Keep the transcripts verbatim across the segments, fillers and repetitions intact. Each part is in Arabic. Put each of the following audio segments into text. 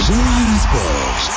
جوهر سبورت.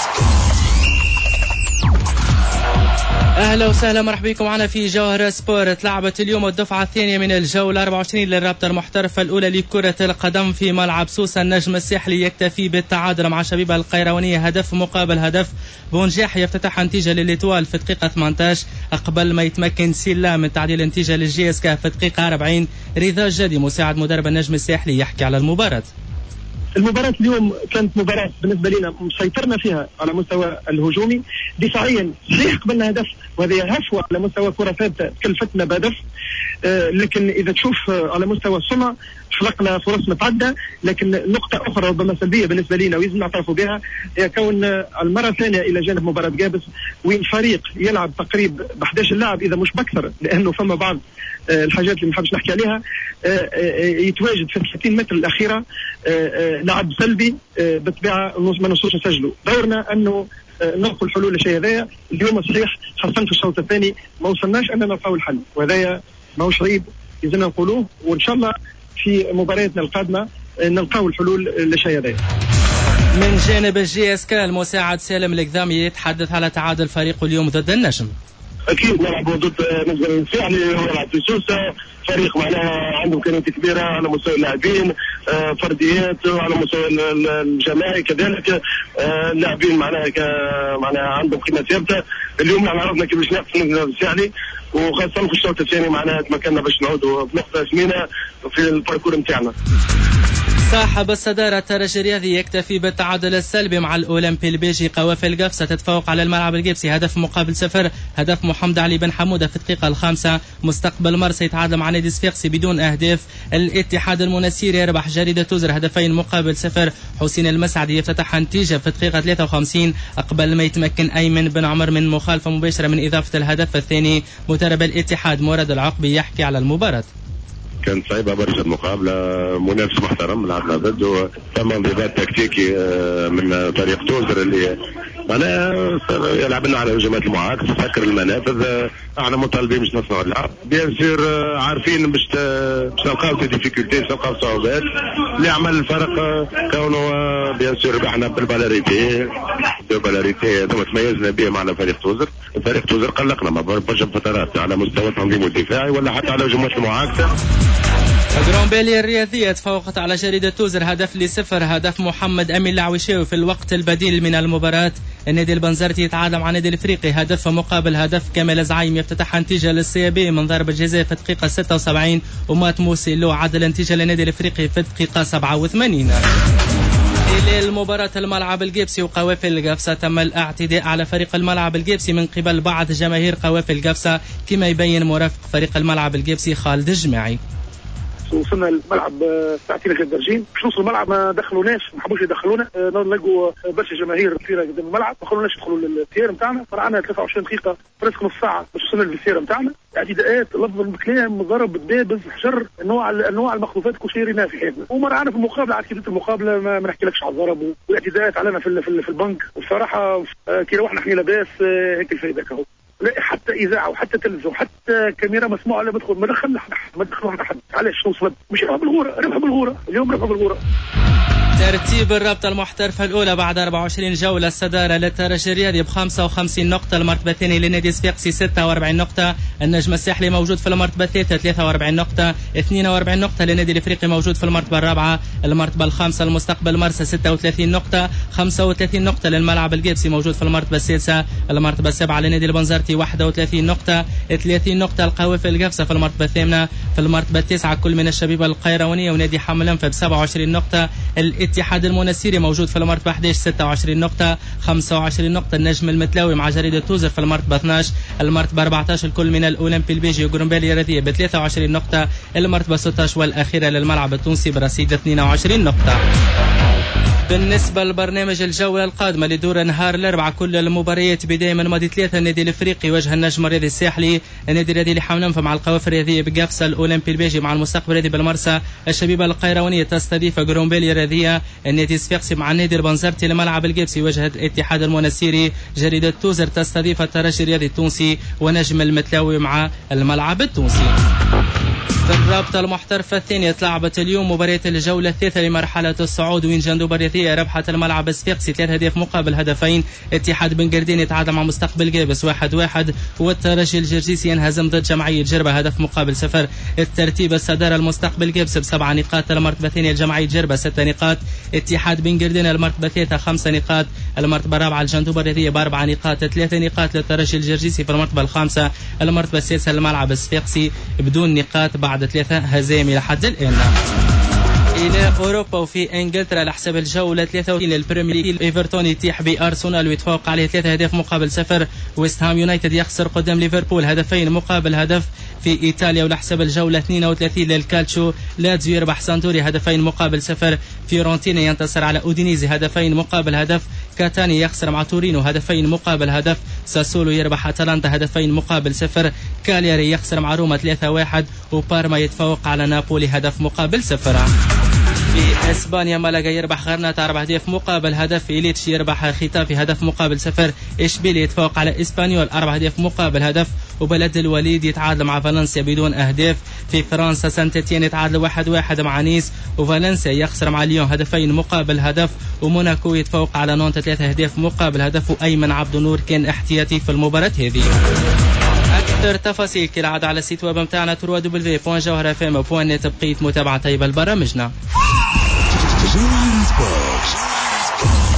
اهلا وسهلا مرحبا بكم معنا في جوهر سبورت. لعبت اليوم الدفعه الثانيه من الجوله أربعة وعشرين للرابطه المحترفه الاولى لكره القدم في ملعب سوسه. النجم الساحلي يكتفي بالتعادل مع شبيبه القيروانيه هدف مقابل هدف بونجاح يفتتح نتيجه للإتوال في دقيقه ثمانية عشر قبل ما يتمكن سيلا من تعديل النتيجه للجي اس كا في دقيقه أربعين. رضا الجدي مساعد مدرب النجم الساحلي يحكي على المباراه. المباراة اليوم كانت مباراة بالنسبة لنا مسيطرنا فيها على مستوى الهجومي دفاعيا. صحيح قبلنا هدف وهذه هفوة على مستوى كرة ثابتة كلفتنا بهدف، آه لكن إذا تشوف على مستوى الصنع خلقنا فرص متعدة. لكن نقطة أخرى ربما سلبية بالنسبة لنا ويجب نعترف بها هي كون المرة الثانية إلى جانب مباراة جابس وين فريق يلعب تقريب ب أحد عشر لاعب إذا مش بكثر، لأنه فما بعض آه الحاجات اللي ما نحبش نحكي عليها، آه آه يتواجد في ثلاثين متر الأخيرة آه آه لعب سلبي آه بالطبيعة ما نوصلش نسجله. دورنا أنه آه نلقوا الحلول لشيء هذايا. اليوم صحيح خاصة في الشوط الثاني ما وصلناش أننا نلقاو الحل، وهذايا ماهوش عيب يزلنا نقولوه، وإن شاء الله في مبارياتنا القادمة نلقاو الحلول لشيء هذايا. من جانب الجي اس كا المساعد سالم الكذامي يتحدث على تعادل فريقه اليوم ضد النجم. اكيد نلعبوا ضد نجم الساحلي ونلعب في سوسه، فريق معناها عنده امكانيات كبيره على مستوى اللاعبين، فرديات وعلى مستوى الجماعي كذلك. اللاعبين معناها معناها عندهم قيمه ثابته. اليوم نحن عرفنا كيفاش نقص نجم الساحلي، وخاصه في الشوط الثاني معناها تمكنا باش نعودوا بنقطه ثمينه في الباركور نتاعنا. صاحب الصدارة الترجي الرياضي يكتفي بالتعادل السلبي مع الأولمبي البيجي. قوافل قفصة تتفوق على الملعب القبسي هدف مقابل صفر، هدف محمد علي بن حمودة في الدقيقة الخامسة. مستقبل مرسى يتعادل مع نادي صفاقسي بدون أهداف. الاتحاد المنسيري يربح جريدة توزر هدفين مقابل صفر. حسين المسعدي يفتتح نتيجة في الدقيقة ثلاثة وخمسين قبل ما يتمكن أيمن بن عمر من مخالفة مباشرة من إضافة الهدف الثاني. مدرب الاتحاد مراد العقبي يحكي على المباراة. كانت صعيبة برشا المقابلة، منافس محترم لعبنا ضده، ثم انضباط تكتيكي من فريق توزر اللي معناها يلعب لنا على هجمات المعاكس تسكر المنافذ. احنا مطالبين باش نصنعوا اللعب بيان سور، عارفين باش باش نلقاو في ديفيكولتي، باش نلقاو صعوبات. اللي عمل الفرق كونه بيان سور ربحنا بالبالاريتي، دو بالاريتي هذوما تميزنا به معنا فريق توزر. فريق توزر قلقنا ما برشا فترات على مستوى التنظيم الدفاعي ولا حتى على هجمات المعاكسة. جرومبيلي الرياضية تفوقت على جريدة توزر هدف لصفر، هدف محمد أمين العويشاوي في الوقت البديل من المباراة. النادي البنزرتي يتعادل مع النادي الافريقي هدف مقابل هدف. كمال زعيم يفتتح نتيجة للسيابي من ضربة جزاء في الدقيقة ستة وسبعين، ومات موسي لو عدل نتيجة للنادي الافريقي في الدقيقة سبعة وثمانين. إلى المباراة الملعب القبسي وقوافل القفصة تم الاعتداء على فريق الملعب القبسي من قبل بعض جماهير قوافل القفصة كما يبين مرافق فريق الملعب القبسي خالد الجماعي. وصلنا الملعب ساعتين غير درجين باش نوصل الملعب ما دخلوناش، ما حبوش يدخلونا. نلقوا برشا جماهير كثيره قدام الملعب ما خلوناش ندخلوا للفيير نتاعنا. فرعنا ثلاثة وعشرين دقيقه فريق نص ساعه باش وصلنا للفيير نتاعنا. اعتداءات لفظ الكلام ضرب دبابز حجر، انواع انواع المخلوفات كل شيء ريناه في حياتنا. ومرعنا في المقابله على كيفيه المقابله ما, ما نحكيلكش على الضرب والاعتداءات علينا في في, في البنك. وبصراحه كي روحنا احنا لاباس هيك الفايده كهو. لا حتى اذاعه وحتى تلفزيون وحتى كاميرا مسموعه لا بدخل ما دخلنا حد ما دخلوا حتى حد. علاش شنو صلب؟ مش ربح بالغوره، ربح بالغوره اليوم، ربح بالغوره. ترتيب الرابطة المحترفة الأولى بعد أربعة وعشرين جولة. الصدارة للترجي الرياضي ب خمسة وخمسين نقطة، المرتبة الثانية لنادي صفاقسي ستة وأربعين نقطة، النجم الساحلي موجود في المرتبة الثالثة ثلاثة وأربعين نقطة، اثنين وأربعين نقطة للنادي الإفريقي موجود في المرتبة الرابعة، المرتبة الخامسة المستقبل مرسى ستة وثلاثين نقطة، خمسة وثلاثين نقطة للملعب القبسي موجود في المرتبة السادسة، المرتبة السابعة لنادي البنزرتي واحد وثلاثين نقطة، ثلاثين نقطة القوافل القفصة في المرتبة الثامنة، في المرتبة التاسعة كل من الشبيبة القيروانية ونادي حمل أنفا ب سبعة وعشرين نقطة، الاتحاد المنسيري موجود في المرتبة أحد عشر ستة وعشرين نقطة، خمسة وعشرين نقطة النجم المتلاوي مع جريدة توزر في المرتبة اثني عشر، المرتبة أربعة عشر الكل من الأولمبي البيجي وجرومبيلي الرياضية ب ثلاثة وعشرين نقطة، المرتبة ستة عشر والأخيرة للملعب التونسي برصيد اثنين وعشرين نقطة. بالنسبة لبرنامج الجولة القادمة لدور نهار الأربعاء كل المباريات بداية من ماضي ثلاثة. النادي الإفريقي يواجه النجم الرياضي الساحلي، النادي الرياضي لحمل أنفا مع القوافل الرياضية بقفصة، الأولمبي البيجي مع المستقبل الرياضي بالمرسى، الشبيبة القيروانية تستضيف جرومبيلي الرياضية، النادي الصفاقسي مع النادي البنزرتي الملعب القبسي يواجه الاتحاد المنسيري، جريدة توزر تستضيف الترجي الرياضي التونسي، ونجم المتلاوي مع الملعب التونسي. في الرابطة المحترفة الثانية تلعبت اليوم مباراة الجولة الثالثة لمرحلة الصعود، وين جندوب الرياضية ربحت الملعب الصفاقسي ثلاث أهداف مقابل هدفين. اتحاد بن قردين يتعادل مع مستقبل جابس واحد واحد، والترجي الجرجيسي ينهزم ضد جمعية جربة هدف مقابل صفر. الترتيب الصدارة المستقبل جابس بسبع نقاط، المرتبة الثانية الجمعية جربة ستة نقاط، اتحاد بن قردين المرتبة الثالثة خمسة نقاط، المرتبة الرابعة الجندوب الرياضية بأربع نقاط، ثلاثة نقاط للترجي الجرجيسي في المرتبة الخامسة، المرتبة السادسة الملعب الصفاقسي بدون نقاط بعد ثلاثة هزائم لحد الآن. إلى أوروبا وفي إنجلترا على حساب الجولة ثلاثة وثلاثين للبريمير ليج، إيفرتون يتيح بأرسنال ويتفوق عليه ثلاثة أهداف مقابل صفر. ويست هام يونايتد يخسر قدام ليفربول هدفين مقابل هدف. في إيطاليا وعلى حساب الجولة اثنين وثلاثين للكالتشو، لاتزيو يربح سانتوري هدفين مقابل صفر. فيورنتينا ينتصر على أودينيزي هدفين مقابل هدف. كاتاني يخسر مع تورينو هدفين مقابل هدف. ساسولو يربح أتلانتا هدفين مقابل صفر. كالياري يخسر مع روما ثلاثة واحد، وبارما يتفوق على نابولي هدف مقابل صفر. في اسبانيا مالاغا يربح غرناطة أربع أهداف مقابل هدف. إليتش يربح ختافي هدف مقابل صفر. إشبيلي يتفوق على إسبانيول أربع أهداف مقابل هدف. وبلد الوليد يتعادل مع فالنسيا بدون أهداف. في فرنسا سانتيتيان يتعادل واحد واحد مع نيس، وفالنسيا يخسر مع ليون هدفين مقابل هدف. وموناكو يتفوق على نونت ثلاثة أهداف مقابل هدف. وأيمن عبد النور كان احتياطي في المباراة هذه. أكثر تفاصيل كالعادة على السيت ويب متاعنا دبليو دبليو دوت جوهرة اف ام دوت نت. بقيت متابعة طيبة لبرامجنا.